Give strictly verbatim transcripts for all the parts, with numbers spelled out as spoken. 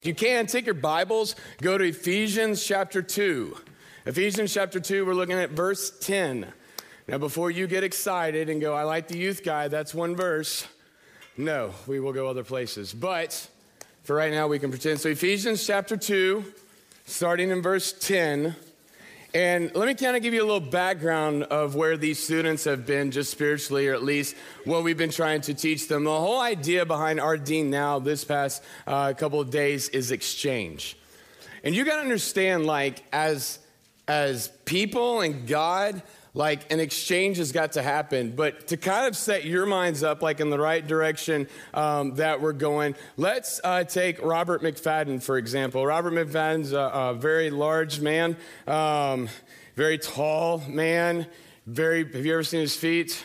If you can, take your Bibles, go to Ephesians chapter two. Ephesians chapter two, we're looking at verse ten. Now, before you get excited and go, I like the youth guide, that's one verse. No, we will go other places. But for right now, we can pretend. So Ephesians chapter two, starting in verse ten. And let me kind of give you a little background of where these students have been just spiritually, or at least what we've been trying to teach them. The whole idea behind our Dean Now this past uh, couple of days is exchange. And you got to understand, like, as, as people and God, like, an exchange has got to happen. But to kind of set your minds up, like, in the right direction um, that we're going, let's uh, take Robert McFadden, for example. Robert McFadden's a, a very large man, um, very tall man. Very, have you ever seen his feet?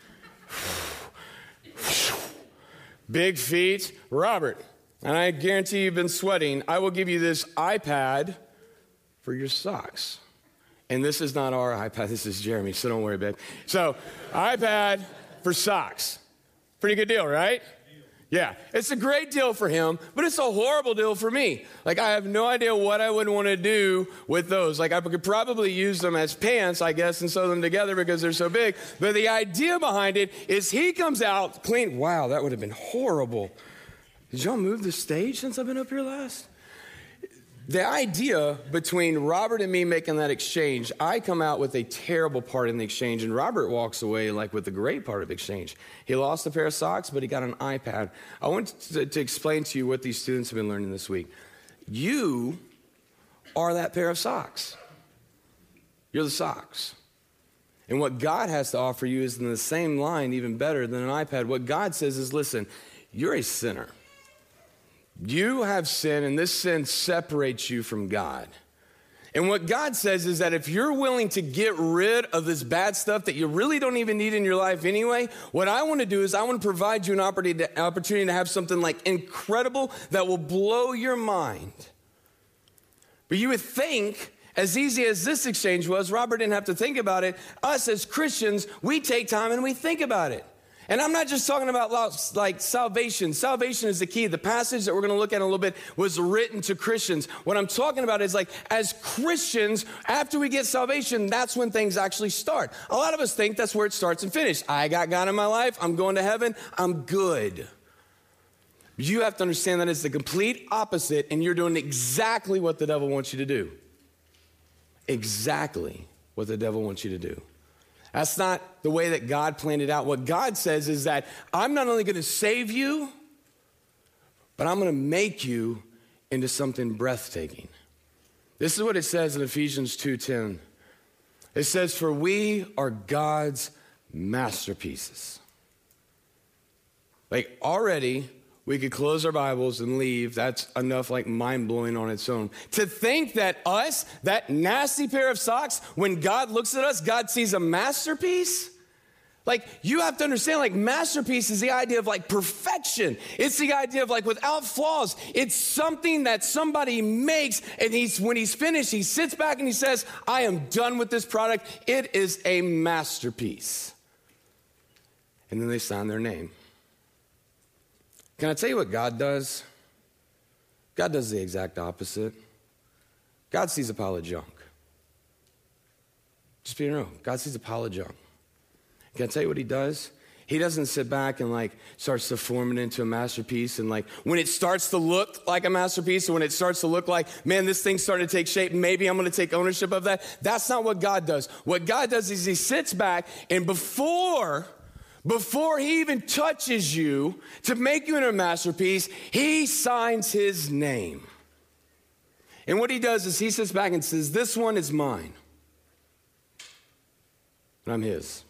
Big feet. Robert, and I guarantee you've been sweating, I will give you this iPad for your socks. And this is not our iPad, this is Jeremy, so don't worry, babe. So, iPad for socks. Pretty good deal, right? Yeah, it's a great deal for him, but it's a horrible deal for me. Like, I have no idea what I would want to do with those. Like, I could probably use them as pants, I guess, and sew them together because they're so big. But the idea behind it is he comes out clean. Wow, that would have been horrible. Did y'all move the stage since I've been up here last? The idea between Robert and me making that exchange, I come out with a terrible part in the exchange, and Robert walks away like with the great part of the exchange. He lost a pair of socks, but he got an iPad. I want to, to explain to you what these students have been learning this week. You are that pair of socks. You're the socks. And what God has to offer you is in the same line, even better than an iPad. What God says is, listen, you're a sinner. You have sin, and this sin separates you from God. And what God says is that if you're willing to get rid of this bad stuff that you really don't even need in your life anyway, what I want to do is I want to provide you an opportunity to have something like incredible that will blow your mind. But you would think, as easy as this exchange was, Robert didn't have to think about it. Us as Christians, we take time and we think about it. And I'm not just talking about like salvation. Salvation is the key. The passage that we're going to look at in a little bit was written to Christians. What I'm talking about is like as Christians, after we get salvation, that's when things actually start. A lot of us think that's where it starts and finishes. I got God in my life. I'm going to heaven. I'm good. You have to understand that it's the complete opposite, and you're doing exactly what the devil wants you to do. Exactly what the devil wants you to do. That's not the way that God planned it out. What God says is that I'm not only going to save you, but I'm going to make you into something breathtaking. This is what it says in Ephesians two ten. It says, for we are God's masterpieces. Like already, we could close our Bibles and leave. That's enough like mind-blowing on its own. To think that us, that nasty pair of socks, when God looks at us, God sees a masterpiece? Like, you have to understand, like, masterpiece is the idea of, like, perfection. It's the idea of, like, without flaws. It's something that somebody makes, and he's when he's finished, he sits back and he says, I am done with this product. It is a masterpiece. And then they sign their name. Can I tell you what God does? God does the exact opposite. God sees a pile of junk. Just being real, God sees a pile of junk. Can I tell you what he does? He doesn't sit back and like starts to form it into a masterpiece, and like when it starts to look like a masterpiece, or when it starts to look like, man, this thing's starting to take shape, maybe I'm going to take ownership of that. That's not what God does. What God does is he sits back, and before Before he even touches you to make you into a masterpiece, he signs his name. And what he does is he sits back and says, this one is mine. And I'm his.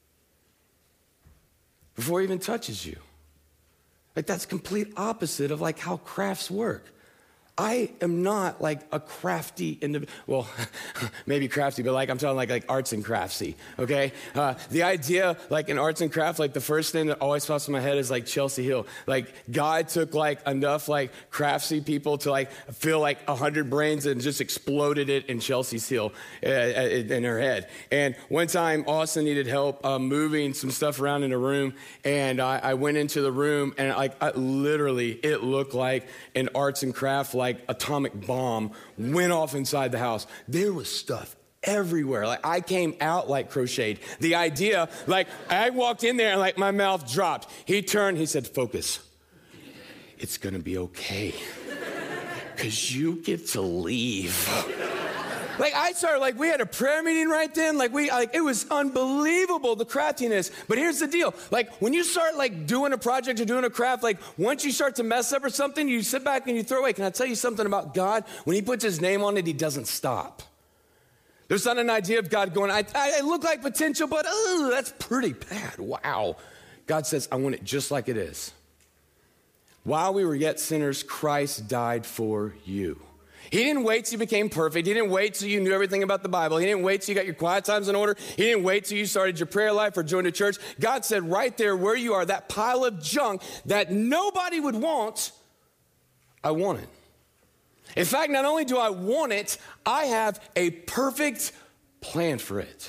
Before he even touches you. Like, that's complete opposite of like how crafts work. I am not like a crafty individual. Well, maybe crafty, but like I'm talking like like arts and craftsy, okay? Uh, the idea like in arts and craft, like the first thing that always pops in my head is like Chelsea Hill. Like God took like enough like craftsy people to like fill like a hundred brains and just exploded it in Chelsea's Hill uh, in her head. And one time Austin needed help uh, moving some stuff around in a room, and I, I went into the room and like I, literally it looked like an arts and craft like atomic bomb went off inside the house. There was stuff everywhere. Like I came out like crocheted. The idea, like I walked in there and like my mouth dropped. He turned, he said, focus. It's gonna be okay. Cause you get to leave. Like I started, like we had a prayer meeting right then. Like we, like it was unbelievable, the craftiness. But here's the deal. Like when you start like doing a project or doing a craft, like once you start to mess up or something, you sit back and you throw away. Can I tell you something about God? When he puts his name on it, he doesn't stop. There's not an idea of God going, I, I look like potential, but oh, that's pretty bad. Wow. God says, I want it just like it is. While we were yet sinners, Christ died for you. He didn't wait till you became perfect. He didn't wait till you knew everything about the Bible. He didn't wait till you got your quiet times in order. He didn't wait till you started your prayer life or joined a church. God said right there where you are, that pile of junk that nobody would want, I want it. In fact, not only do I want it, I have a perfect plan for it.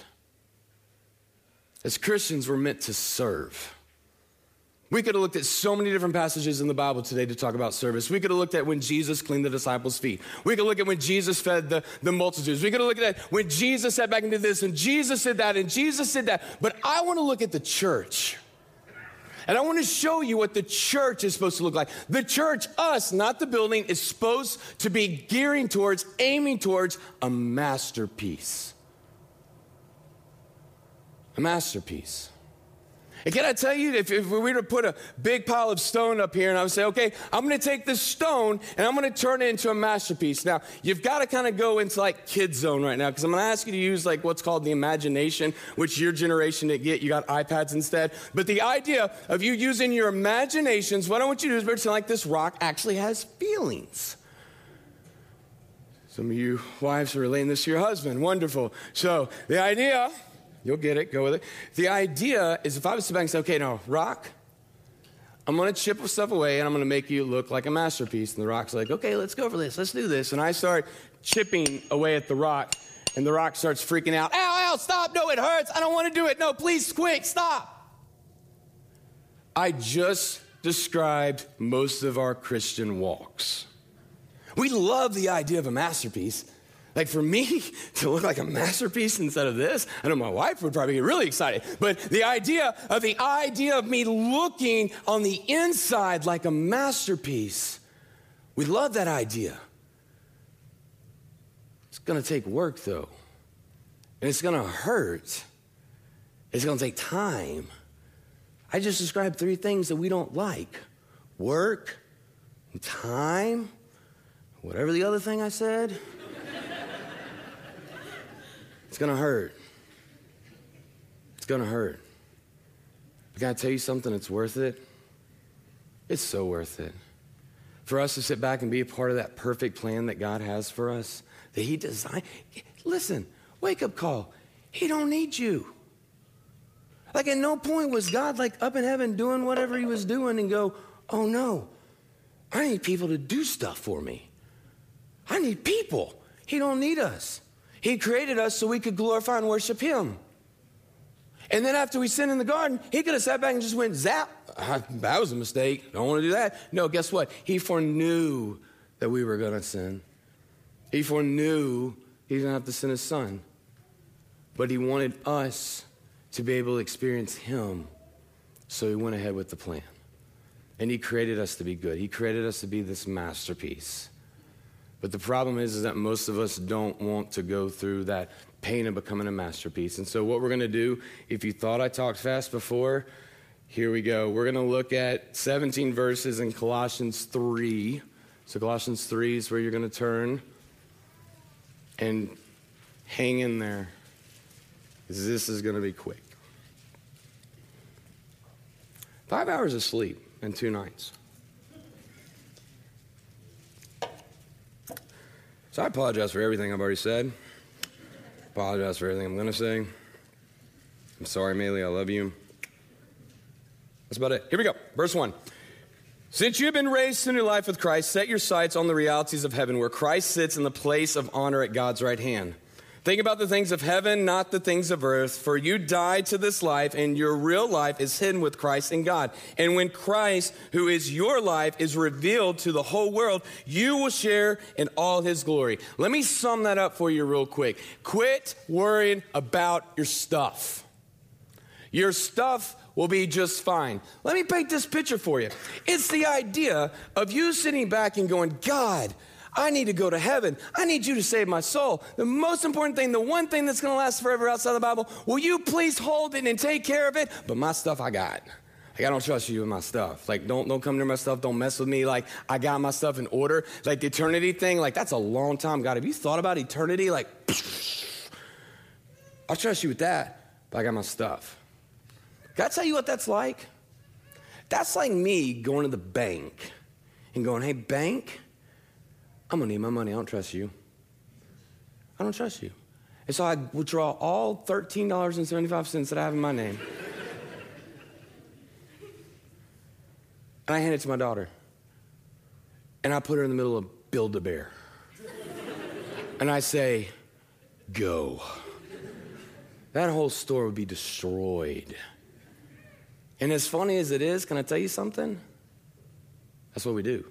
As Christians, we're meant to serve. We could have looked at so many different passages in the Bible today to talk about service. We could have looked at when Jesus cleaned the disciples' feet. We could look at when Jesus fed the, the multitudes. We could have looked at when Jesus sat back and did this, and Jesus did that, and Jesus did that. But I want to look at the church. And I want to show you what the church is supposed to look like. The church, us, not the building, is supposed to be gearing towards, aiming towards a masterpiece. A masterpiece. And can I tell you, if, if we were to put a big pile of stone up here and I would say, okay, I'm going to take this stone and I'm going to turn it into a masterpiece. Now, you've got to kind of go into like kid zone right now because I'm going to ask you to use like what's called the imagination, which your generation didn't get. You got iPads instead. But the idea of you using your imaginations, what I want you to do is pretend like this rock actually has feelings. Some of you wives are relating this to your husband. Wonderful. So the idea... You'll get it. Go with it. The idea is if I was to sit back and say, okay, now, rock, I'm going to chip stuff away and I'm going to make you look like a masterpiece. And the rock's like, okay, let's go for this. Let's do this. And I start chipping away at the rock and the rock starts freaking out. Ow, ow, stop. No, it hurts. I don't want to do it. No, please, quick, stop. I just described most of our Christian walks. We love the idea of a masterpiece. Like for me to look like a masterpiece instead of this, I know my wife would probably get really excited. But the idea of the idea of me looking on the inside like a masterpiece, we love that idea. It's going to take work though. And it's going to hurt. It's going to take time. I just described three things that we don't like. Work, time, whatever the other thing I said. It's going to hurt. It's going to hurt. But can I tell you something that's worth it? It's so worth it. For us to sit back and be a part of that perfect plan that God has for us, that he designed. Listen, wake up call. He don't need you. Like at no point was God like up in heaven doing whatever he was doing and go, oh no, I need people to do stuff for me. I need people. He don't need us. He created us so we could glorify and worship him. And then after we sinned in the garden, he could have sat back and just went, zap. That was a mistake. Don't want to do that. No, guess what? He foreknew that we were going to sin. He foreknew he was going to have to send his son. But he wanted us to be able to experience him. So he went ahead with the plan. And he created us to be good. He created us to be this masterpiece. But the problem is, is that most of us don't want to go through that pain of becoming a masterpiece. And so what we're going to do, if you thought I talked fast before, here we go. We're going to look at seventeen verses in Colossians three. So Colossians three is where you're going to turn. And hang in there, because this is going to be quick. Five hours of sleep in two nights. So I apologize for everything I've already said. Apologize for everything I'm going to say. I'm sorry, Maylee. I love you. That's about it. Here we go. Verse one. Since you have been raised to new life with Christ, set your sights on the realities of heaven, where Christ sits in the place of honor at God's right hand. Think about the things of heaven, not the things of earth, for you died to this life, and your real life is hidden with Christ in God. And when Christ, who is your life, is revealed to the whole world, you will share in all his glory. Let me sum that up for you real quick. Quit worrying about your stuff. Your stuff will be just fine. Let me paint this picture for you. It's the idea of you sitting back and going, God, I need to go to heaven. I need you to save my soul. The most important thing, the one thing that's going to last forever outside of the Bible, will you please hold it and take care of it? But my stuff I got. Like, I don't trust you with my stuff. Like, don't, don't come near my stuff. Don't mess with me. Like, I got my stuff in order. Like, the eternity thing, like, that's a long time. God, have you thought about eternity? Like, I'll trust you with that, but I got my stuff. Can I tell you what that's like? That's like me going to the bank and going, hey, bank, I'm going to need my money. I don't trust you. I don't trust you. And so I withdraw all thirteen dollars and seventy-five cents that I have in my name. And I hand it to my daughter. And I put her in the middle of Build-A-Bear. And I say, go. That whole store would be destroyed. And as funny as it is, can I tell you something? That's what we do.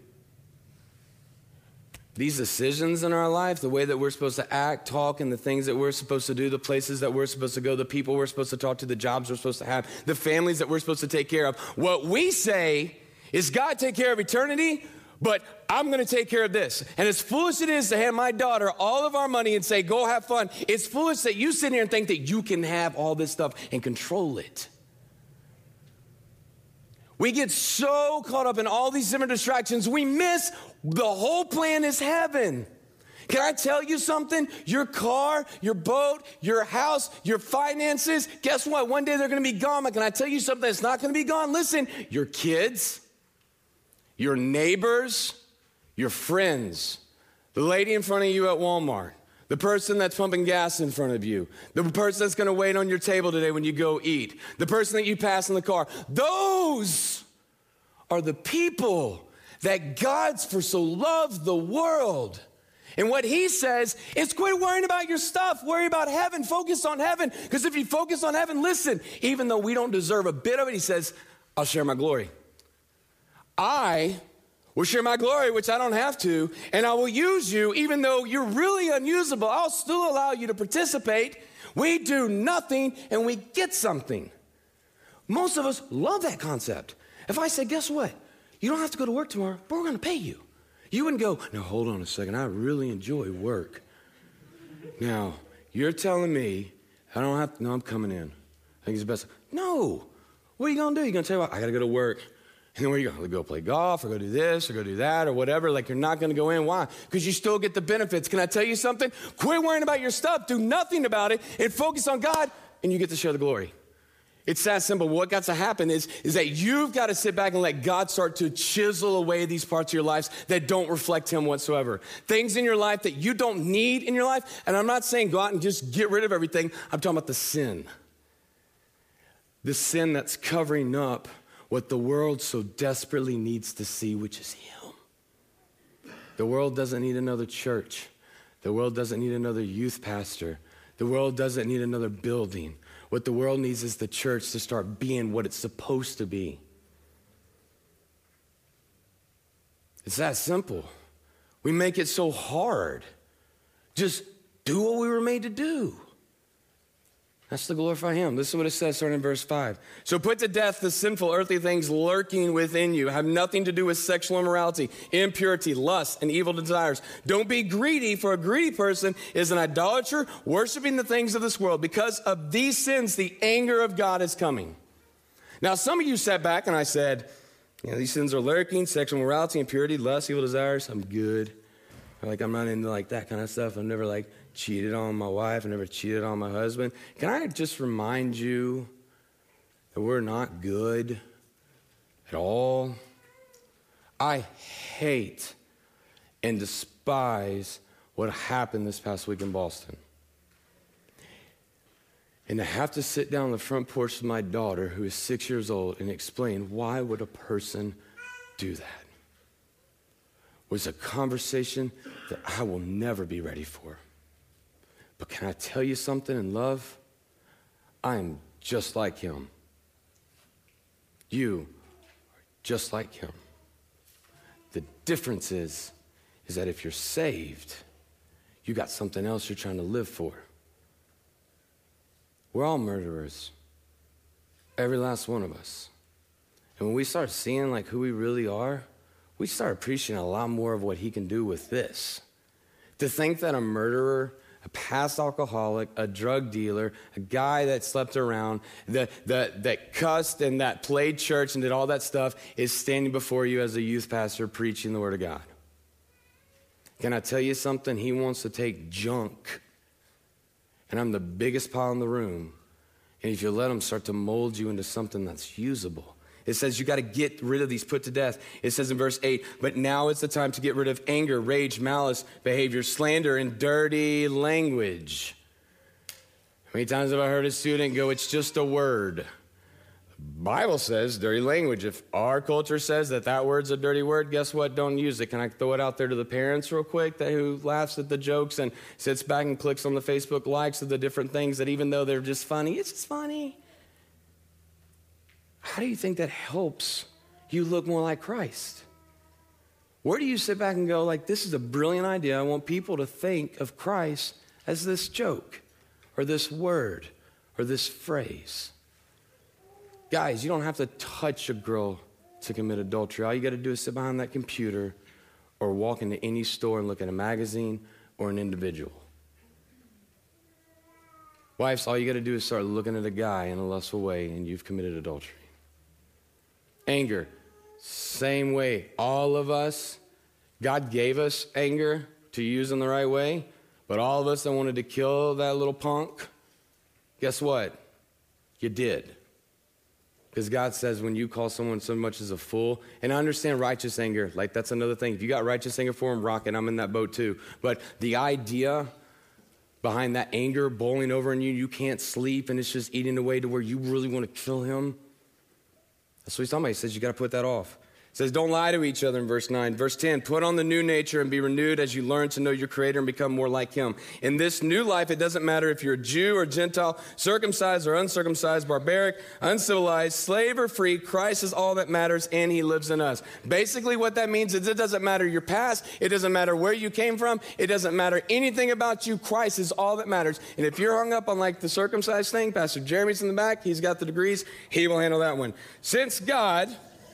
These decisions in our life, the way that we're supposed to act, talk, and the things that we're supposed to do, the places that we're supposed to go, the people we're supposed to talk to, the jobs we're supposed to have, the families that we're supposed to take care of. What we say is, God, take care of eternity, but I'm going to take care of this. And as foolish it is to hand my daughter all of our money and say, go have fun, it's foolish that you sit here and think that you can have all this stuff and control it. We get so caught up in all these different distractions, we miss the whole plan is heaven. Can I tell you something? Your car, your boat, your house, your finances, guess what? One day they're going to be gone. But can I tell you something that's not going to be gone? Listen, your kids, your neighbors, your friends, the lady in front of you at Walmart, the person that's pumping gas in front of you, the person that's going to wait on your table today when you go eat, the person that you pass in the car. Those are the people that God's for so loved the world. And what he says is, quit worrying about your stuff. Worry about heaven. Focus on heaven. Because if you focus on heaven, listen, even though we don't deserve a bit of it, he says, I'll share my glory. I will share my glory, which I don't have to, and I will use you, even though you're really unusable. I'll still allow you to participate. We do nothing, and we get something. Most of us love that concept. If I say, guess what? You don't have to go to work tomorrow, but we're going to pay you. You wouldn't go, now hold on a second, I really enjoy work. Now, you're telling me I don't have to, no, I'm coming in. I think it's best. No. What are you going to do? You're going to tell me, I got to go to work. And then where are you going? Go play golf or go do this or go do that or whatever. Like, you're not going to go in. Why? Because you still get the benefits. Can I tell you something? Quit worrying about your stuff. Do nothing about it and focus on God, and you get to share the glory. It's that simple. What got to happen is, is that you've got to sit back and let God start to chisel away these parts of your lives that don't reflect him whatsoever. Things in your life that you don't need in your life. And I'm not saying go out and just get rid of everything. I'm talking about the sin. The sin that's covering up what the world so desperately needs to see, which is him. The world doesn't need another church. The world doesn't need another youth pastor. The world doesn't need another building. What the world needs is the church to start being what it's supposed to be. It's that simple. We make it so hard. Just do what we were made to do. That's to glorify him. This is what it says starting in verse five. So put to death the sinful earthly things lurking within you. Have nothing to do with sexual immorality, impurity, lust, and evil desires. Don't be greedy, for a greedy person is an idolater, worshiping the things of this world. Because of these sins, the anger of God is coming. Now, some of you sat back and I said, you know, these sins are lurking, sexual immorality, impurity, lust, evil desires. I'm good. Like, I'm not into like that kind of stuff. I've never like cheated on my wife. I've never cheated on my husband. Can I just remind you that we're not good at all? I hate and despise what happened this past week in Boston. And to have to sit down on the front porch with my daughter, who is six years old, and explain why would a person do that was a conversation that I will never be ready for. But can I tell you something in love? I am just like him. You are just like him. The difference is, is that if you're saved, you got something else you're trying to live for. We're all murderers. Every last one of us. And when we start seeing like who we really are, we start appreciating a lot more of what he can do with this. To think that a murderer, a past alcoholic, a drug dealer, a guy that slept around, that, that, that cussed and that played church and did all that stuff is standing before you as a youth pastor preaching the word of God. Can I tell you something? He wants to take junk, and I'm the biggest pile in the room, and if you let him start to mold you into something that's usable. It says you got to get rid of these, put to death. It says in verse eight, but now is the time to get rid of anger, rage, malice, behavior, slander, and dirty language. How many times have I heard a student go, it's just a word? The Bible says dirty language. If our culture says that that word's a dirty word, guess what? Don't use it. Can I throw it out there to the parents real quick that who laughs at the jokes and sits back and clicks on the Facebook likes of the different things that even though they're just funny, it's just funny. How do you think that helps you look more like Christ? Where do you sit back and go, like, this is a brilliant idea. I want people to think of Christ as this joke or this word or this phrase. Guys, you don't have to touch a girl to commit adultery. All you got to do is sit behind that computer or walk into any store and look at a magazine or an individual. Wives, all you got to do is start looking at a guy in a lustful way and you've committed adultery. Anger, same way. All of us, God gave us anger to use in the right way, but all of us that wanted to kill that little punk, guess what? You did. Because God says when you call someone so much as a fool, and I understand righteous anger, like that's another thing. If you got righteous anger for him, rock it. I'm in that boat too. But the idea behind that anger boiling over in you, you can't sleep, and it's just eating away to where you really want to kill him. That's what he's talking about. He says you got to put that off. It says don't lie to each other in verse nine. Verse ten, put on the new nature and be renewed as you learn to know your Creator and become more like him. In this new life, it doesn't matter if you're a Jew or Gentile, circumcised or uncircumcised, barbaric, uncivilized, slave or free. Christ is all that matters, and he lives in us. Basically, what that means is it doesn't matter your past. It doesn't matter where you came from. It doesn't matter anything about you. Christ is all that matters. And if you're hung up on like the circumcised thing, Pastor Jeremy's in the back. He's got the degrees. He will handle that one. Since God...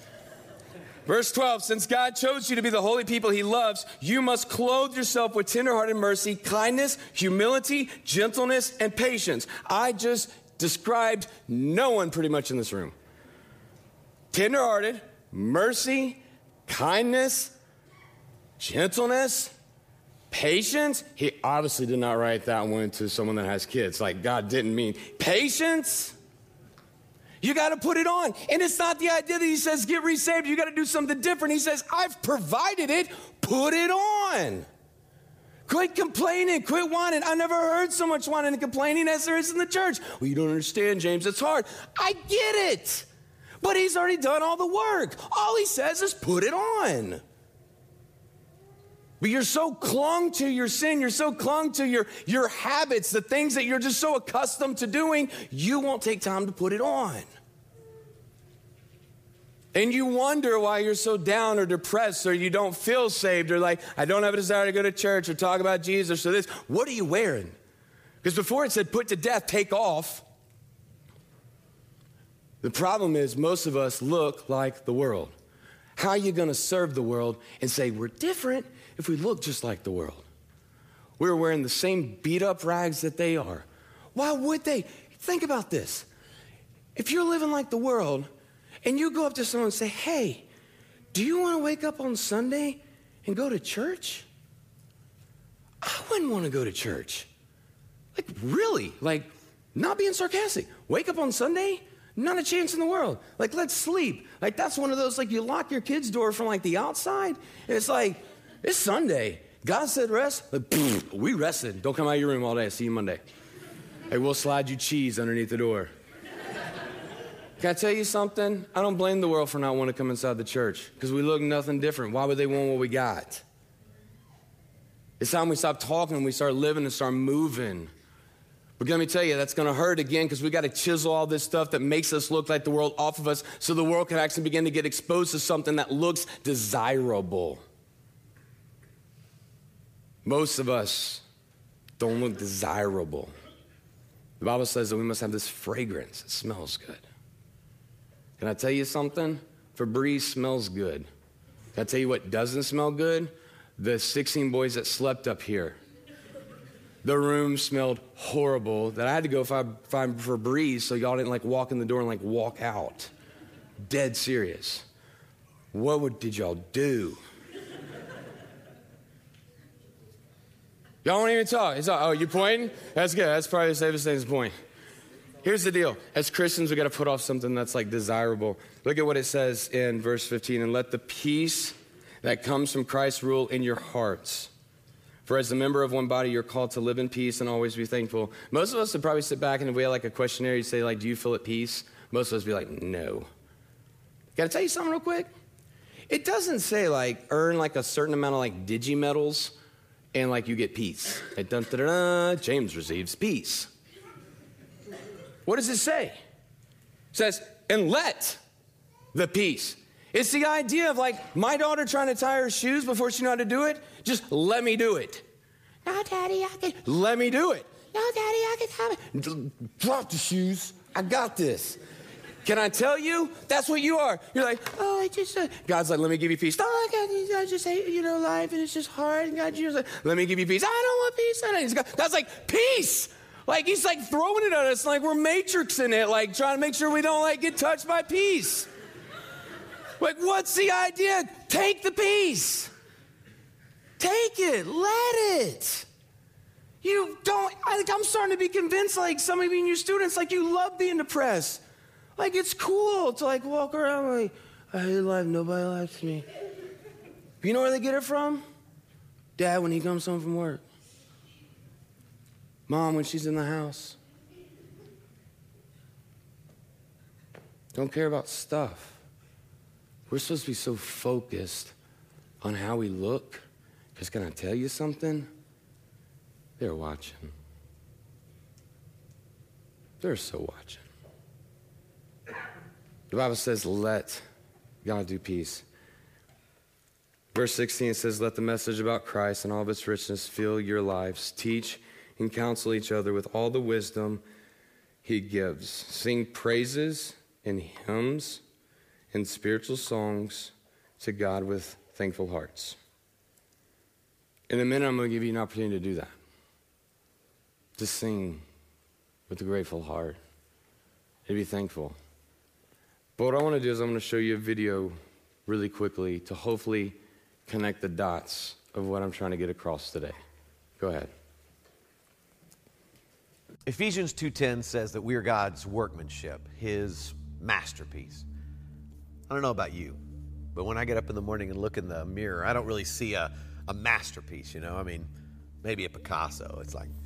Verse twelve, since God chose you to be the holy people he loves, you must clothe yourself with tenderhearted mercy, kindness, humility, gentleness, and patience. I just described no one pretty much in this room. Tenderhearted, mercy, kindness, gentleness, patience. He obviously did not write that one to someone that has kids. Like God didn't mean patience. You got to put it on. And it's not the idea that he says, get resaved. You got to do something different. He says, I've provided it. Put it on. Quit complaining. Quit whining. I never heard so much whining and complaining as there is in the church. Well, you don't understand, James. It's hard. I get it. But he's already done all the work. All he says is put it on. But you're so clung to your sin, you're so clung to your, your habits, the things that you're just so accustomed to doing, you won't take time to put it on. And you wonder why you're so down or depressed or you don't feel saved or like, I don't have a desire to go to church or talk about Jesus or this. What are you wearing? Because before it said put to death, take off. The problem is most of us look like the world. How are you going to serve the world and say we're different if we look just like the world? We're wearing the same beat up rags that they are. Why would they? Think about this. If you're living like the world and you go up to someone and say, hey, do you want to wake up on Sunday and go to church? I wouldn't want to go to church. Like really, like not being sarcastic. Wake up on Sunday? Not a chance in the world. Like, let's sleep. Like, that's one of those, like, you lock your kid's door from, like, the outside. And it's like, it's Sunday. God said rest. Like, we rested. Don't come out of your room all day. See you Monday. Hey, we'll slide you cheese underneath the door. Can I tell you something? I don't blame the world for not wanting to come inside the church because we look nothing different. Why would they want what we got? It's time we stop talking and we start living and start moving. But let me tell you, that's going to hurt again because we got to chisel all this stuff that makes us look like the world off of us so the world can actually begin to get exposed to something that looks desirable. Most of us don't look desirable. The Bible says that we must have this fragrance. It smells good. Can I tell you something? Febreze smells good. Can I tell you what doesn't smell good? The sixteen boys that slept up here. The room smelled horrible that I had to go find, find Febreze so y'all didn't like walk in the door and like walk out. Dead serious. What would, did y'all do? Y'all won't even talk. It's all, oh, you pointing? That's good. That's probably the safest thing to point. Here's the deal. As Christians, we got to put off something that's like desirable. Look at what it says in verse fifteen. And let the peace that comes from Christ rule in your hearts. For as a member of one body, you're called to live in peace and always be thankful. Most of us would probably sit back and if we had like a questionnaire, you'd say like, do you feel at peace? Most of us would be like, no. Got to tell you something real quick. It doesn't say like earn like a certain amount of like digimedals and like you get peace. Like, dun, dun, dun, dun, James receives peace. What does it say? It says, and let the peace. It's the idea of like my daughter trying to tie her shoes before she knew how to do it. Just let me do it. No, Daddy, I can. Let me do it. No, Daddy, I can have it. Drop the shoes. I got this. Can I tell you? That's what you are. You're like, oh, I just, uh, God's like, let me give you peace. No, I, got, I just hate, you know, life and it's just hard. And God, you're like, let me give you peace. I don't want peace. I don't. God's like, peace. Like, he's like throwing it at us like we're matrixing it, like trying to make sure we don't like get touched by peace. Like, what's the idea? Take the peace. Take it. Let it. You don't, I think I'm starting to be convinced, like some of you and your students, like you love being depressed. Like, it's cool to like walk around like, I hate life, nobody likes me. You know where they get it from? Dad, when he comes home from work. Mom, when she's in the house. Don't care about stuff. We're supposed to be so focused on how we look. Because can I tell you something? They're watching. They're so watching. The Bible says, let God do peace. Verse sixteen says, let the message about Christ and all of its richness fill your lives. Teach and counsel each other with all the wisdom he gives. Sing praises and hymns and spiritual songs to God with thankful hearts. In a minute, I'm going to give you an opportunity to do that. To sing with a grateful heart and be thankful. But what I want to do is I'm going to show you a video really quickly to hopefully connect the dots of what I'm trying to get across today. Go ahead. Ephesians two ten says that we are God's workmanship, his masterpiece. I don't know about you, but when I get up in the morning and look in the mirror, I don't really see a, a masterpiece, you know? I mean, maybe a Picasso. It's like,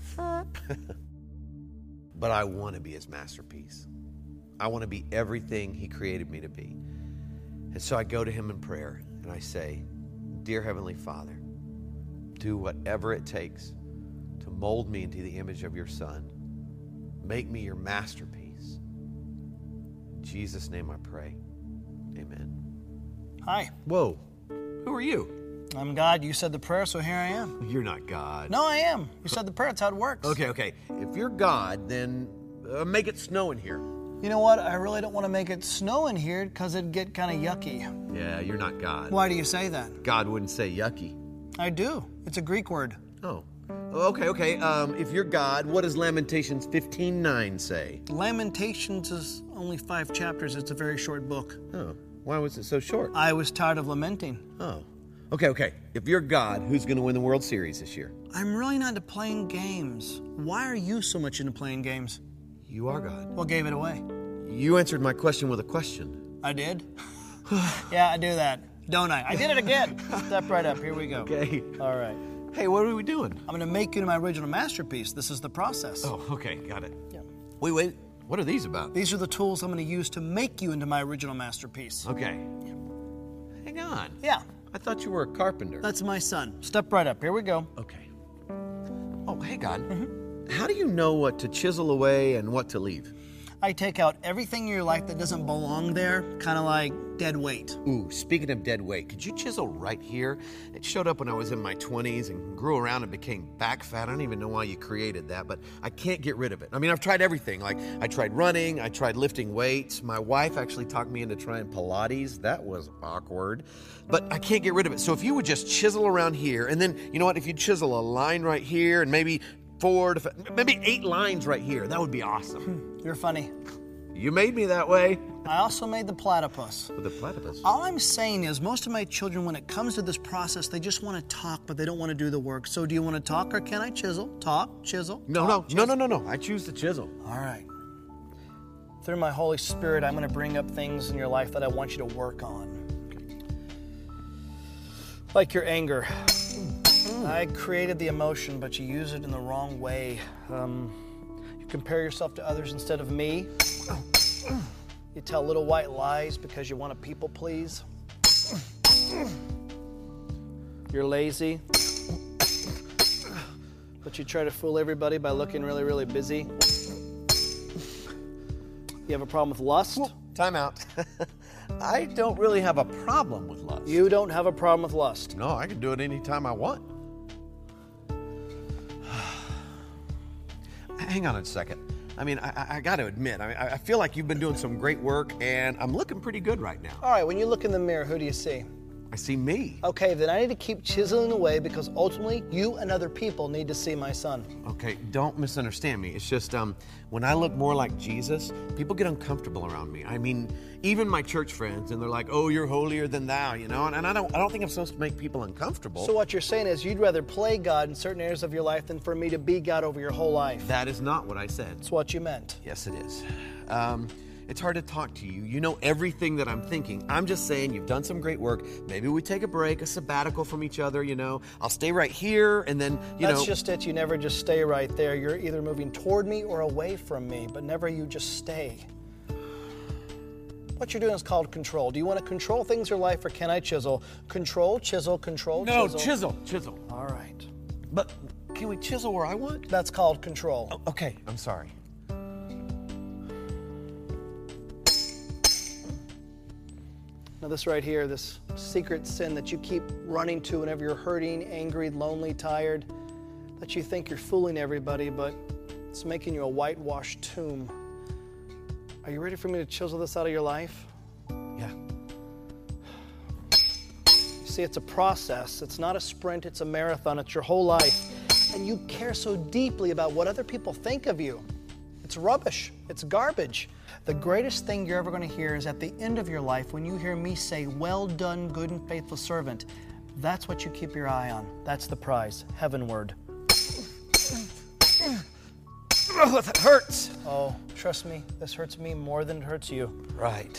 but I want to be his masterpiece. I want to be everything he created me to be. And so I go to him in prayer and I say, dear Heavenly Father, do whatever it takes to mold me into the image of your Son. Make me your masterpiece. In Jesus' name I pray. Amen. Hi, Whoa. Who are you? I'm God. You said the prayer, so here I am. You're not God. No, I am. You said the prayer. That's how it works. Okay, okay. If you're God, then uh, make it snow in here. You know what? I really don't want to make it snow in here because it'd get kind of yucky. Yeah, you're not God. Why do you say that? God wouldn't say yucky. I do. It's a Greek word. Oh. Okay, okay. Um, if you're God, what does Lamentations fifteen nine say? Lamentations is only five chapters. It's a very short book. Oh. Why was it so short? I was tired of lamenting. Oh. Okay, okay. If you're God, who's going to win the World Series this year? I'm really not into playing games. Why are you so much into playing games? You are God. What gave it away? You answered my question with a question. I did? Yeah, I do that. Don't I? I did it again. Step right up. Here we go. Okay. All right. Hey, what are we doing? I'm going to make you into my original masterpiece. This is the process. Oh, okay, got it. Yeah. Wait, wait. What are these about? These are the tools I'm going to use to make you into my original masterpiece. Okay. Hang on. Yeah. I thought you were a carpenter. That's my son. Step right up. Here we go. Okay. Oh, hey, God. Mm-hmm. How do you know what to chisel away and what to leave? I take out everything in your life that doesn't belong there, kind of like dead weight. Ooh, speaking of dead weight, could you chisel right here? It showed up when I was in my twenties and grew around and became back fat. I don't even know why you created that, but I can't get rid of it. I mean, I've tried everything. Like, I tried running, I tried lifting weights. My wife actually talked me into trying Pilates. That was awkward, but I can't get rid of it. So if you would just chisel around here, and then, you know what, if you chisel a line right here and maybe four to five, maybe eight lines right here, that would be awesome. You're funny. You made me that way. I also made the platypus. With the platypus? All I'm saying is most of my children, when it comes to this process, they just want to talk, but they don't want to do the work. So do you want to talk or can I chisel? Talk, chisel. No, talk, no, no, no, no, no. I choose to chisel. All right. Through my Holy Spirit, I'm going to bring up things in your life that I want you to work on. Like your anger. I created the emotion, but you use it in the wrong way. Um, you compare yourself to others instead of me. You tell little white lies because you want to people please. You're lazy, but you try to fool everybody by looking really, really busy. You have a problem with lust? Well, time out. I don't really have a problem with lust. You don't have a problem with lust. No, I can do it anytime I want. Hang on a second. I mean, I, I got to admit, I, mean, I feel like you've been doing some great work, and I'm looking pretty good right now. All right, when you look in the mirror, who do you see? I see me. Okay, then I need to keep chiseling away because ultimately you and other people need to see my son. Okay, don't misunderstand me. It's just um, when I look more like Jesus, people get uncomfortable around me. I mean, even my church friends, and they're like, "Oh, you're holier than thou," you know. And, and I don't, I don't think I'm supposed to make people uncomfortable. So what you're saying is you'd rather play God in certain areas of your life than for me to be God over your whole life. That is not what I said. That's what you meant. Yes, it is. Um, It's hard to talk to you. You know everything that I'm thinking. I'm just saying you've done some great work. Maybe we take a break, a sabbatical from each other, you know. I'll stay right here, and then, you That's know. just it. You never just stay right there. You're either moving toward me or away from me, but never you just stay. What you're doing is called control. Do you want to control things in your life, or can I chisel? Control, chisel, control, No, chisel. chisel, chisel. All right. But can we chisel where I want? That's called control. Oh, okay, I'm sorry. Now this right here, this secret sin that you keep running to whenever you're hurting, angry, lonely, tired, that you think you're fooling everybody, but it's making you a whitewashed tomb. Are you ready for me to chisel this out of your life? Yeah. You see, it's a process. It's not a sprint, it's a marathon. It's your whole life. And you care so deeply about what other people think of you. It's rubbish. It's garbage. The greatest thing you're ever going to hear is at the end of your life when you hear me say, "Well done, good and faithful servant." That's what you keep your eye on. That's the prize, heavenward. Oh, that hurts. Oh, trust me, this hurts me more than it hurts you. Right.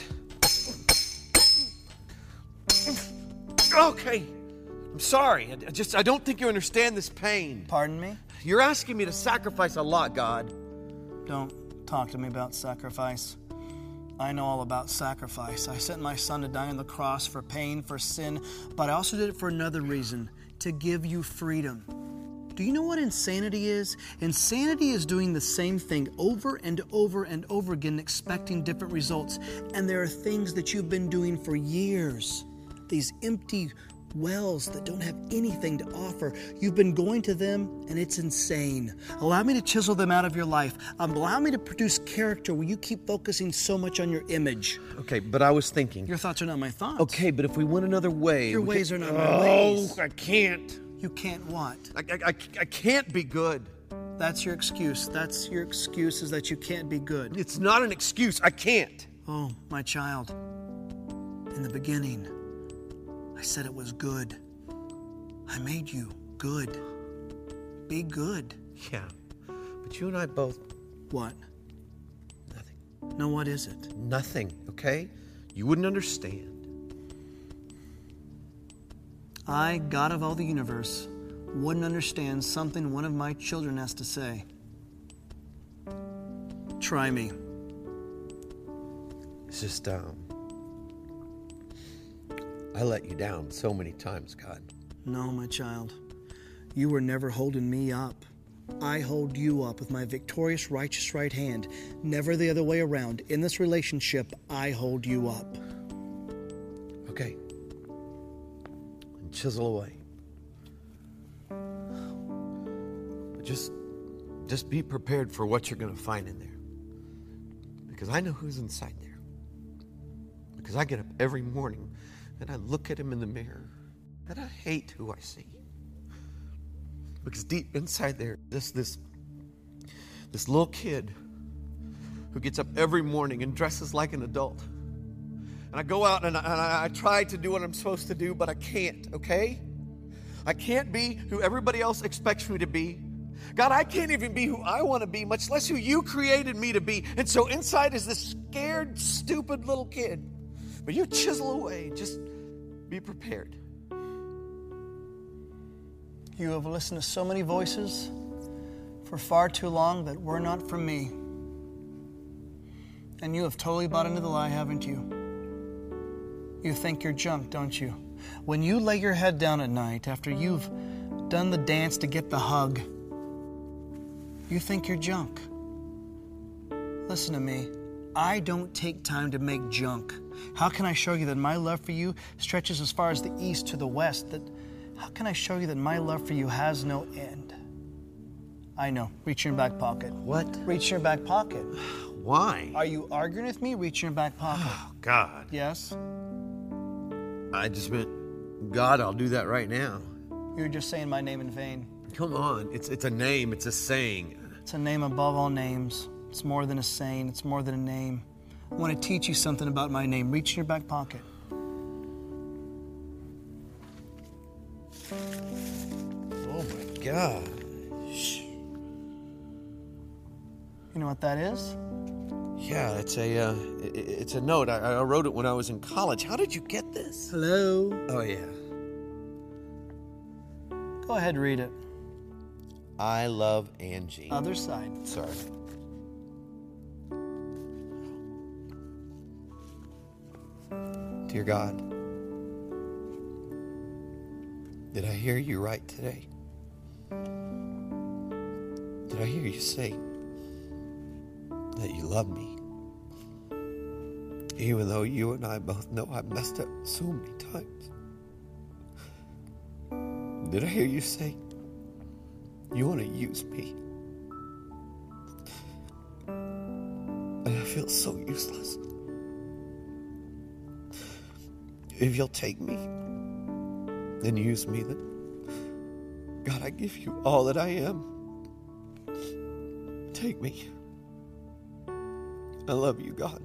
Okay. I'm sorry. I just, I don't think you understand this pain. Pardon me? You're asking me to sacrifice a lot, God. Don't talk to me about sacrifice. I know all about sacrifice. I sent my son to die on the cross for pain, for sin, but I also did it for another reason, to give you freedom. Do you know what insanity is? Insanity is doing the same thing over and over and over again, expecting different results. And there are things that you've been doing for years, these empty wells that don't have anything to offer. You've been going to them, and it's insane. Allow me to chisel them out of your life. Um, allow me to produce character where you keep focusing so much on your image. Okay, but I was thinking. Your thoughts are not my thoughts. Okay, but if we went another way. Your we ways could- are not my ways. Oh, I can't. You can't what? I, I, I, I can't be good. That's your excuse. That's your excuse is that you can't be good. It's not an excuse. I can't. Oh, my child. In the beginning, I said it was good. I made you good. Be good. Yeah, but you and I both. What? Nothing. No, what is it? Nothing, okay? You wouldn't understand. I, God of all the universe, wouldn't understand something one of my children has to say. Try me. It's just, um, I let you down so many times, God. No, my child. You were never holding me up. I hold you up with my victorious, righteous right hand, never the other way around. In this relationship, I hold you up. Okay. And chisel away. But just, just be prepared for what you're going to find in there. Because I know who's inside there. Because I get up every morning and I look at him in the mirror and I hate who I see. Because deep inside there, this this this little kid who gets up every morning and dresses like an adult. And I go out and I, and I, I try to do what I'm supposed to do, but I can't, okay? I can't be who everybody else expects me to be. God, I can't even be who I want to be, much less who you created me to be. And so inside is this scared, stupid little kid. But you chisel away. Just be prepared. You have listened to so many voices for far too long that were not from me. And you have totally bought into the lie, haven't you? You think you're junk, don't you? When you lay your head down at night after you've done the dance to get the hug, you think you're junk. Listen to me. I don't take time to make junk. How can I show you that my love for you stretches as far as the east to the west? That how can I show you that my love for you has no end? I know. Reach in your back pocket. What? Reach in your back pocket. Why? Are you arguing with me? Reach in your back pocket. Oh, God. Yes? I just meant, God, I'll do that right now. You're just saying my name in vain. Come on. It's, it's a name. It's a saying. It's a name above all names. It's more than a saying. It's more than a name. I want to teach you something about my name. Reach in your back pocket. Oh, my God. You know what that is? Yeah, it's a uh, it, it's a note. I, I wrote it when I was in college. How did you get this? Hello? Oh, yeah. Go ahead, read it. I love Angie. Other side. Sorry. Dear God, did I hear you right today? Did I hear you say that you love me? Even though you and I both know I've messed up so many times. Did I hear you say you want to use me? And I feel so useless. If you'll take me and use me, then God, I give you all that I am. Take me. I love you, God.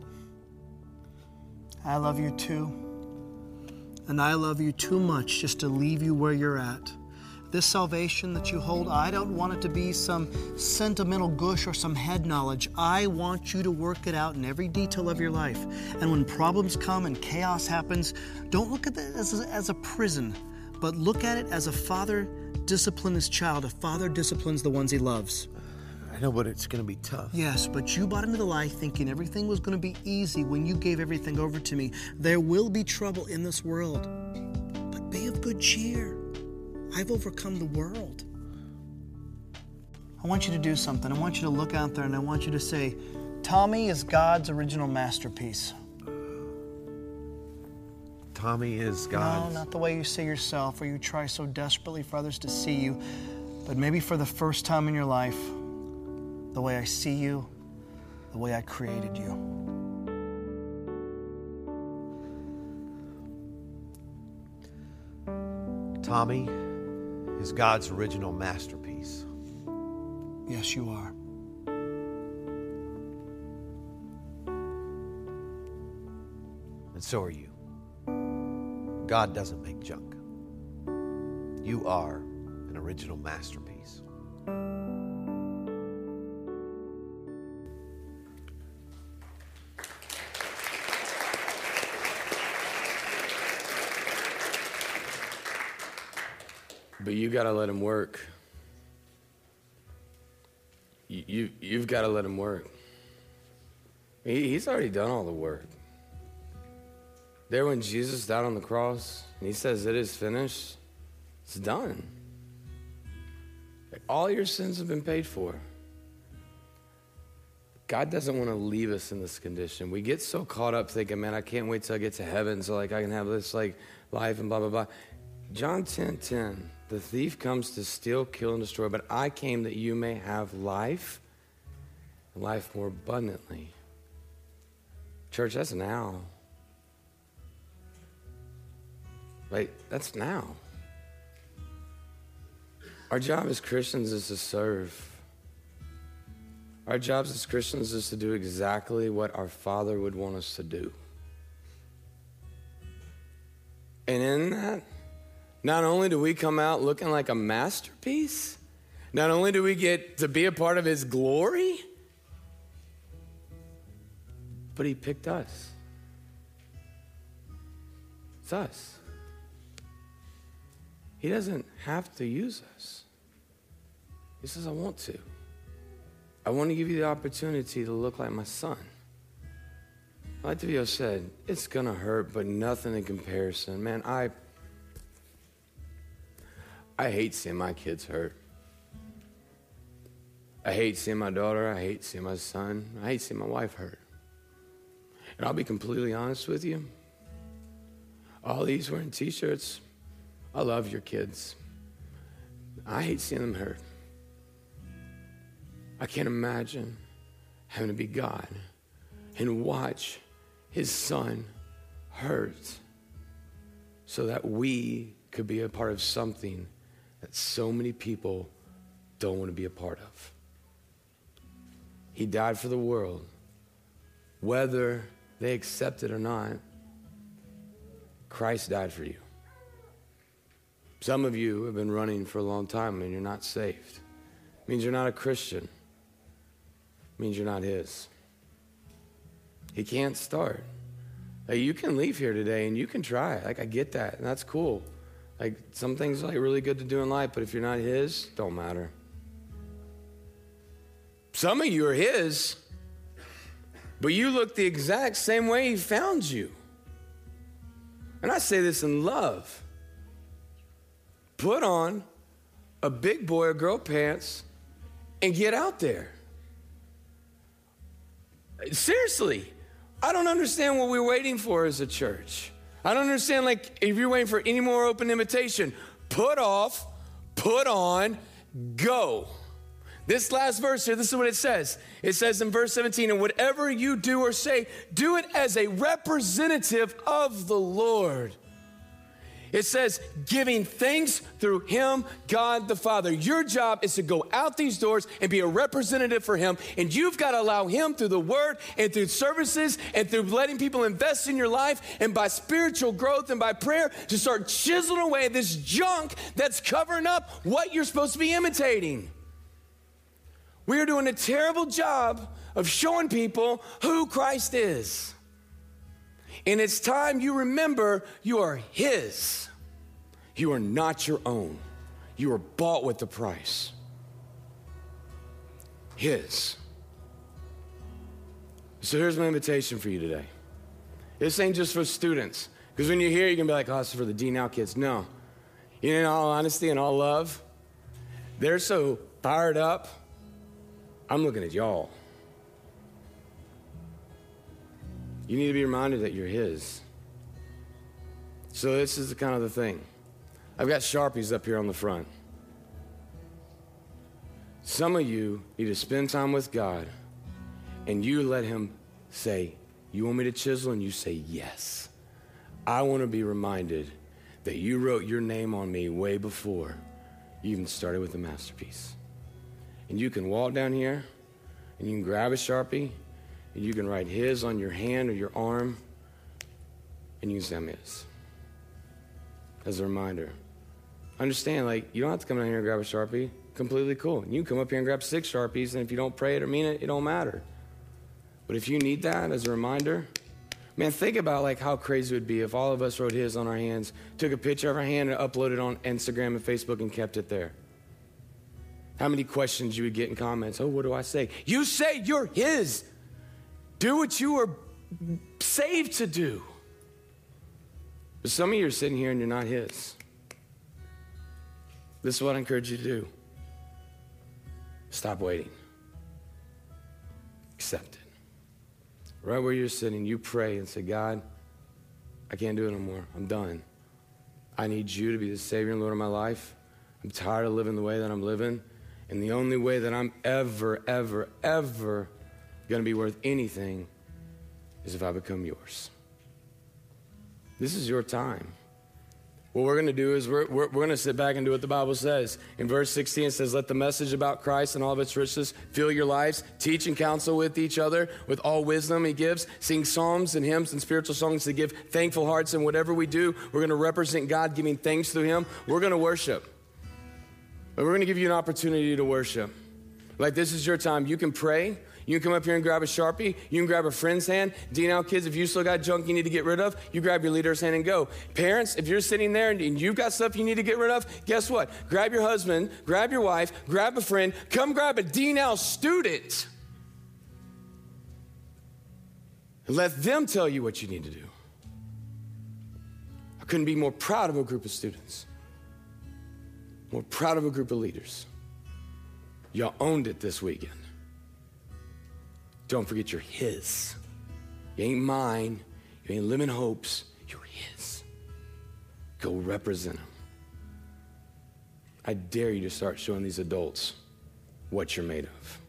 I love you too. And I love you too much just to leave you where you're at. This salvation that you hold, I don't want it to be some sentimental gush or some head knowledge. I want you to work it out in every detail of your life. And when problems come and chaos happens, don't look at it as a, as a prison, but look at it as a father disciplines his child. A father disciplines the ones he loves. I know, but it's going to be tough. Yes, but you bought into the lie thinking everything was going to be easy when you gave everything over to me. There will be trouble in this world, but be of good cheer. I've overcome the world. I want you to do something. I want you to look out there and I want you to say, Tommy is God's original masterpiece. Tommy is God's... No, not the way you see yourself or you try so desperately for others to see you, but maybe for the first time in your life, the way I see you, the way I created you. Tommy is God's original masterpiece. Yes, you are. And so are you. God doesn't make junk. You are an original masterpiece. But you got to let him work. You, you, you've got to let him work. He, he's already done all the work. There when Jesus died on the cross, and he says, it is finished, it's done. All your sins have been paid for. God doesn't want to leave us in this condition. We get so caught up thinking, man, I can't wait till I get to heaven so like I can have this like life and blah, blah, blah. John ten ten, the thief comes to steal, kill, and destroy, but I came that you may have life, and life more abundantly. Church, that's now. Like, that's now. Our job as Christians is to serve. Our jobs as Christians is to do exactly what our Father would want us to do. And in that, not only do we come out looking like a masterpiece, not only do we get to be a part of his glory, but he picked us. It's us. He doesn't have to use us. He says, I want to. I want to give you the opportunity to look like my son. Like Devio said, it's going to hurt, but nothing in comparison. Man, I I hate seeing my kids hurt. I hate seeing my daughter. I hate seeing my son. I hate seeing my wife hurt. And I'll be completely honest with you. All these wearing t-shirts, I love your kids. I hate seeing them hurt. I can't imagine having to be God and watch his son hurt so that we could be a part of something that so many people don't want to be a part of. He died for the world, whether they accept it or not. Christ died for you. Some of you have been running for a long time and you're not saved. It means you're not a Christian. It means you're not his. He can't start. Like, you can leave here today and you can try. Like, I get that, and that's cool. Like, some things are like really good to do in life, but if you're not his, don't matter. Some of you are his, but you look the exact same way he found you. And I say this in love. Put on a big boy or girl pants and get out there. Seriously, I don't understand what we're waiting for as a church. I don't understand, like, if you're waiting for any more open invitation, put off, put on, go. This last verse here, this is what it says. It says in verse seventeen, and whatever you do or say, do it as a representative of the Lord. It says, giving thanks through him, God the Father. Your job is to go out these doors and be a representative for him. And you've got to allow him through the word and through services and through letting people invest in your life and by spiritual growth and by prayer to start chiseling away this junk that's covering up what you're supposed to be imitating. We are doing a terrible job of showing people who Christ is. And it's time you remember you are his. You are not your own. You are bought with the price. His. So here's my invitation for you today. This ain't just for students. Because when you're here, you can be like, oh, this is for the D Now kids. No. You know, in all honesty and all love, they're so fired up. I'm looking at y'all. You need to be reminded that you're his. So this is the kind of the thing. I've got Sharpies up here on the front. Some of you need to spend time with God and you let him say, you want me to chisel? And you say, yes. I want to be reminded that you wrote your name on me way before you even started with the masterpiece. And you can walk down here and you can grab a Sharpie and you can write his on your hand or your arm, and you can say, I'm his. As a reminder. Understand, like, you don't have to come down here and grab a Sharpie. Completely cool. You can come up here and grab six Sharpies, and if you don't pray it or mean it, it don't matter. But if you need that as a reminder, Man, think about like how crazy it would be if all of us wrote his on our hands, took a picture of our hand and uploaded it on Instagram and Facebook and kept it there. How many questions you would get in comments? Oh, what do I say? You say you're his. Do what you were saved to do. But some of you are sitting here and you're not his. This is what I encourage you to do. Stop waiting. Accept it. Right where you're sitting, you pray and say, God, I can't do it no more. I'm done. I need you to be the Savior and Lord of my life. I'm tired of living the way that I'm living. And the only way that I'm ever, ever, ever going to be worth anything is if I become yours. This is your time. What we're going to do is we're, we're, we're going to sit back and do what the Bible says. In verse sixteen, it says, let the message about Christ and all of its riches fill your lives. Teach and counsel with each other with all wisdom he gives. Sing psalms and hymns and spiritual songs to give thankful hearts. And whatever we do, we're going to represent God, giving thanks through him. We're going to worship. But we're going to give you an opportunity to worship. Like, this is your time. You can pray. You can come up here and grab a Sharpie. You can grab a friend's hand. D N L kids, if you still got junk you need to get rid of, you grab your leader's hand and go. Parents, if you're sitting there and you've got stuff you need to get rid of, guess what? Grab your husband, grab your wife, grab a friend, come grab a D N L student. And let them tell you what you need to do. I couldn't be more proud of a group of students. More proud of a group of leaders. Y'all owned it this weekend. Don't forget you're his. You ain't mine. You ain't living hopes. You're his. Go represent him. I dare you to start showing these adults what you're made of.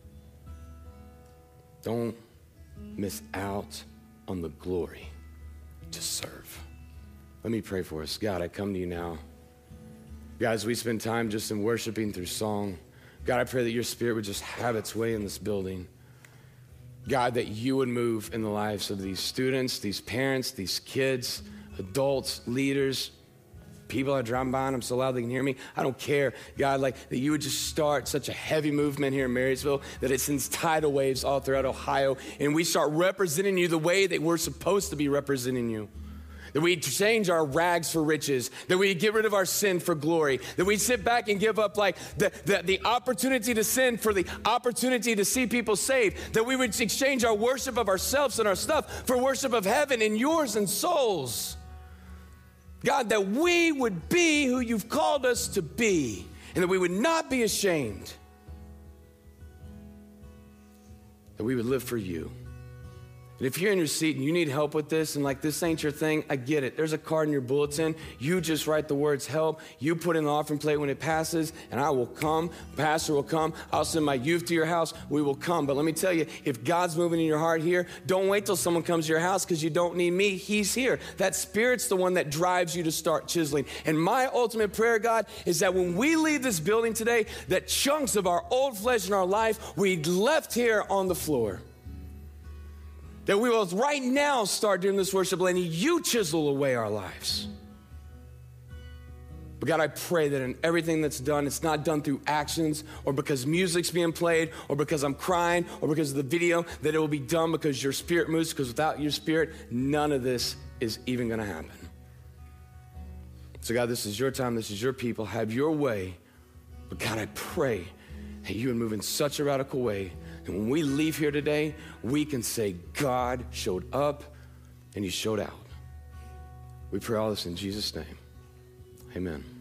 Don't miss out on the glory to serve. Let me pray for us. God, I come to you now. Guys, we spend time just in worshiping through song. God, I pray that your spirit would just have its way in this building. God, that you would move in the lives of these students, these parents, these kids, adults, leaders, people that are driving by and I'm so loud they can hear me. I don't care, God, like that you would just start such a heavy movement here in Marysville that it sends tidal waves all throughout Ohio and we start representing you the way that we're supposed to be representing you. That we change our rags for riches, that we get rid of our sin for glory, that we sit back and give up like the, the, the opportunity to sin for the opportunity to see people saved, that we would exchange our worship of ourselves and our stuff for worship of heaven and yours and souls. God, that we would be who you've called us to be and that we would not be ashamed, that we would live for you. And if you're in your seat and you need help with this and like this ain't your thing, I get it. There's a card in your bulletin. You just write the words help. You put in the offering plate when it passes and I will come. Pastor will come. I'll send my youth to your house. We will come. But let me tell you, if God's moving in your heart here, don't wait till someone comes to your house because you don't need me. He's here. That Spirit's the one that drives you to start chiseling. And my ultimate prayer, God, is that when we leave this building today, that chunks of our old flesh in our life we left here on the floor. That we will right now start doing this worship, letting you chisel away our lives. But God, I pray that in everything that's done, it's not done through actions or because music's being played or because I'm crying or because of the video, that it will be done because your Spirit moves, because without your Spirit, none of this is even going to happen. So God, this is your time. This is your people. Have your way. But God, I pray that you would move in such a radical way. And when we leave here today, we can say, God showed up and he showed out. We pray all this in Jesus' name. Amen.